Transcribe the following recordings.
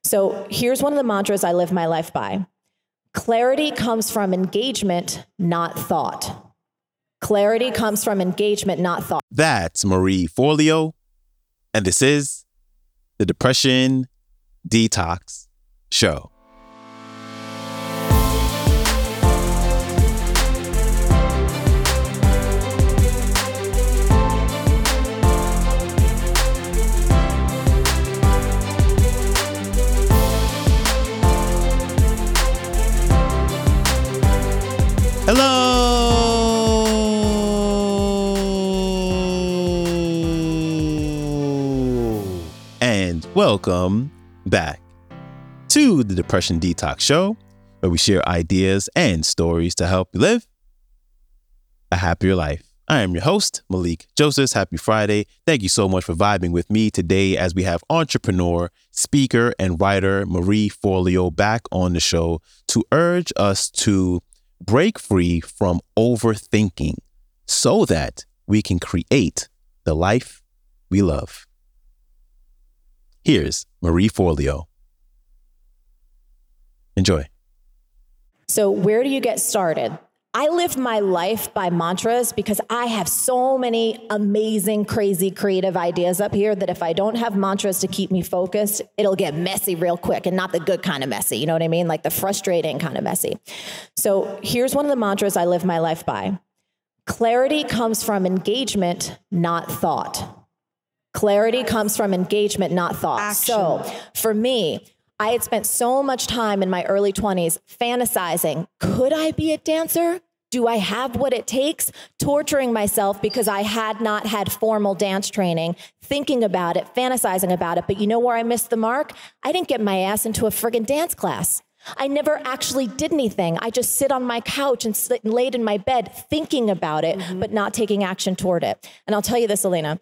So here's one of the mantras I live my life by. Clarity comes from engagement, not thought. Clarity comes from engagement, not thought. That's Marie Forleo, and this is the Depression Detox Show. Hello and welcome back to the Depression Detox Show, where we share ideas and stories to help you live a happier life. I am your host, Malik Joseph. Happy Friday. Thank you so much for vibing with me today as we have entrepreneur, speaker, and writer Marie Forleo back on the show to urge us to break free from overthinking so that we can create the life we love. Here's Marie Forleo. Enjoy. So where do you get started? I live my life by mantras because I have so many amazing, crazy, creative ideas up here that if I don't have mantras to keep me focused, it'll get messy real quick, and not the good kind of messy. You know what I mean? Like the frustrating kind of messy. So here's one of the mantras I live my life by. Clarity comes from engagement, not thought. Clarity comes from engagement, not thought. Action. So for me, I had spent so much time in my early 20s fantasizing, could I be a dancer? Do I have what it takes? Torturing myself because I had not had formal dance training, thinking about it, fantasizing about it. But you know where I missed the mark? I didn't get my ass into a friggin' dance class. I never actually did anything. I just sit on my couch and laid in my bed thinking about it, but not taking action toward it. And I'll tell you this, Elena,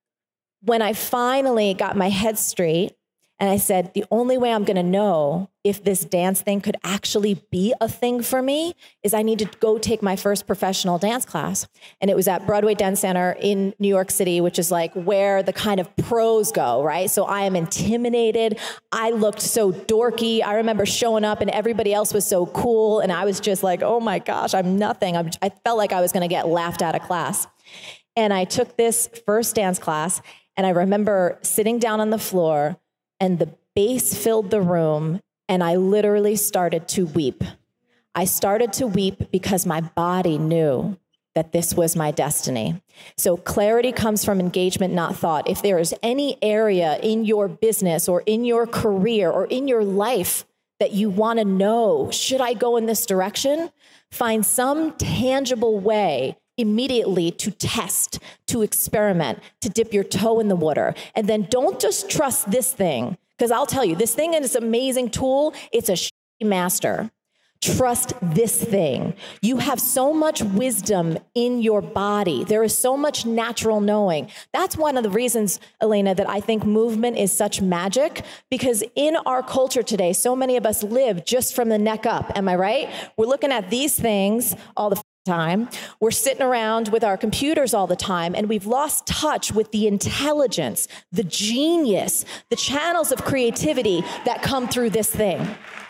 when I finally got my head straight, and I said, the only way I'm going to know if this dance thing could actually be a thing for me is I need to go take my first professional dance class. And it was at Broadway Dance Center in New York City, which is like where the kind of pros go, right? So I am intimidated. I looked so dorky. I remember showing up and everybody else was so cool. And I was just like, oh my gosh, I'm nothing. I felt like I was going to get laughed out of class. And I took this first dance class, and I remember sitting down on the floor, and the bass filled the room, and I literally started to weep. I started to weep because my body knew that this was my destiny. So clarity comes from engagement, not thought. If there is any area in your business or in your career or in your life that you want to know, should I go in this direction? Find some tangible way immediately to test, to experiment, to dip your toe in the water. And then don't just trust this thing, because I'll tell you, this thing is this amazing tool. It's a master. Trust this thing. You have so much wisdom in your body. There is so much natural knowing. That's one of the reasons, Elena, that I think movement is such magic, because in our culture today, so many of us live just from the neck up. Am I right? We're looking at these things all the time. We're sitting around with our computers all the time, and we've lost touch with the intelligence, the genius, the channels of creativity that come through this thing.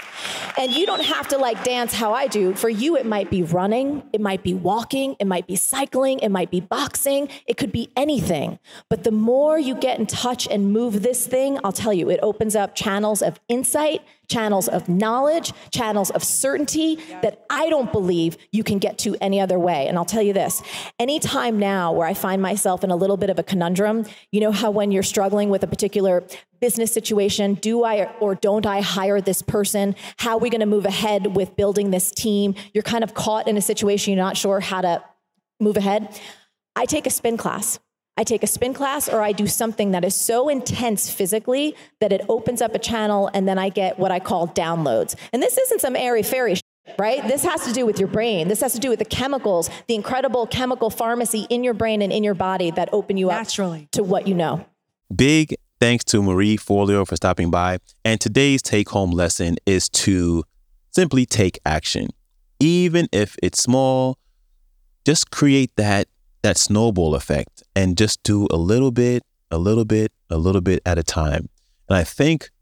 And you don't have to like dance how I do. For you, it might be running, it might be walking, it might be cycling, it might be boxing, it could be anything. But the more you get in touch and move this thing, I'll tell you, it opens up channels of insight, channels of knowledge, channels of certainty that I don't believe you can get to any other way. And I'll tell you this, anytime now where I find myself in a little bit of a conundrum, you know how when you're struggling with a particular business situation, do I or don't I hire this person? How are we going to move ahead with building this team? You're kind of caught in a situation, you're not sure how to move ahead. I take a spin class. I take a spin class, or I do something that is so intense physically that it opens up a channel, and then I get what I call downloads. And this isn't some airy-fairy shit, right? This has to do with your brain. This has to do with the chemicals, the incredible chemical pharmacy in your brain and in your body that open you up to what you know. Big thanks to Marie Forleo for stopping by. And today's take-home lesson is to simply take action. Even if it's small, just create that snowball effect and just do a little bit at a time. And I think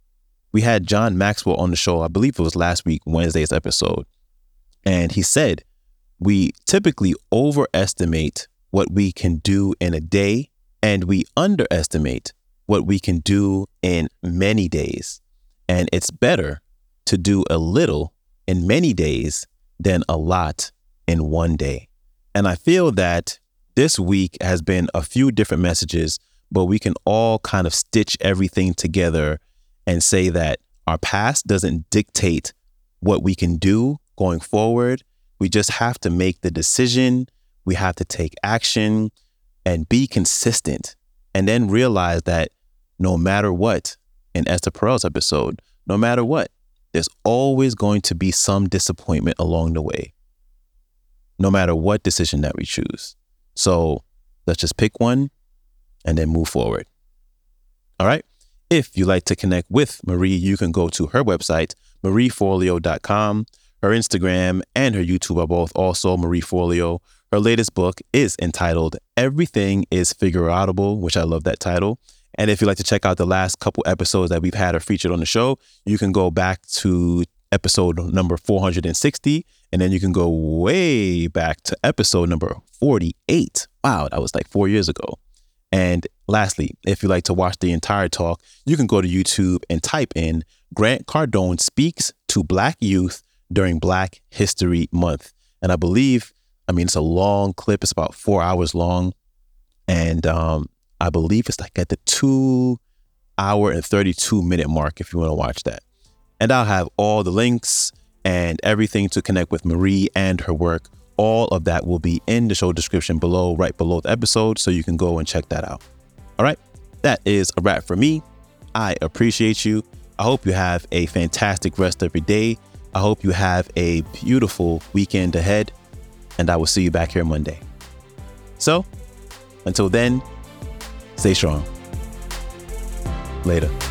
we had John Maxwell on the show. I believe it was last week, Wednesday's episode. And he said, we typically overestimate what we can do in a day, and we underestimate what we can do in many days. And it's better to do a little in many days than a lot in one day. And I feel that this week has been a few different messages, but we can all kind of stitch everything together and say that our past doesn't dictate what we can do going forward. We just have to make the decision. We have to take action and be consistent, and then realize that no matter what, in Esther Perel's episode, no matter what, there's always going to be some disappointment along the way, no matter what decision that we choose. So let's just pick one and then move forward. All right. If you'd like to connect with Marie, you can go to her website, marieforleo.com. Her Instagram and her YouTube are both also Marie Forleo. Her latest book is entitled Everything is Figureoutable, which I love that title. And if you'd like to check out the last couple episodes that we've had her featured on the show, you can go back to episode number 460, and then you can go way back to episode number 48. Wow, that was like 4 years ago. And lastly, if you'd like to watch the entire talk, you can go to YouTube and type in Grant Cardone speaks to Black youth during Black History Month. And I believe, it's a long clip. It's about 4 hours long. And I believe it's like at the 2 hour and 32 minute mark if you want to watch that. And I'll have all the links and everything to connect with Marie and her work. All of that will be in the show description below, right below the episode. So you can go and check that out. All right. That is a wrap for me. I appreciate you. I hope you have a fantastic rest of your day. I hope you have a beautiful weekend ahead, and I will see you back here Monday. So until then, stay strong. Later.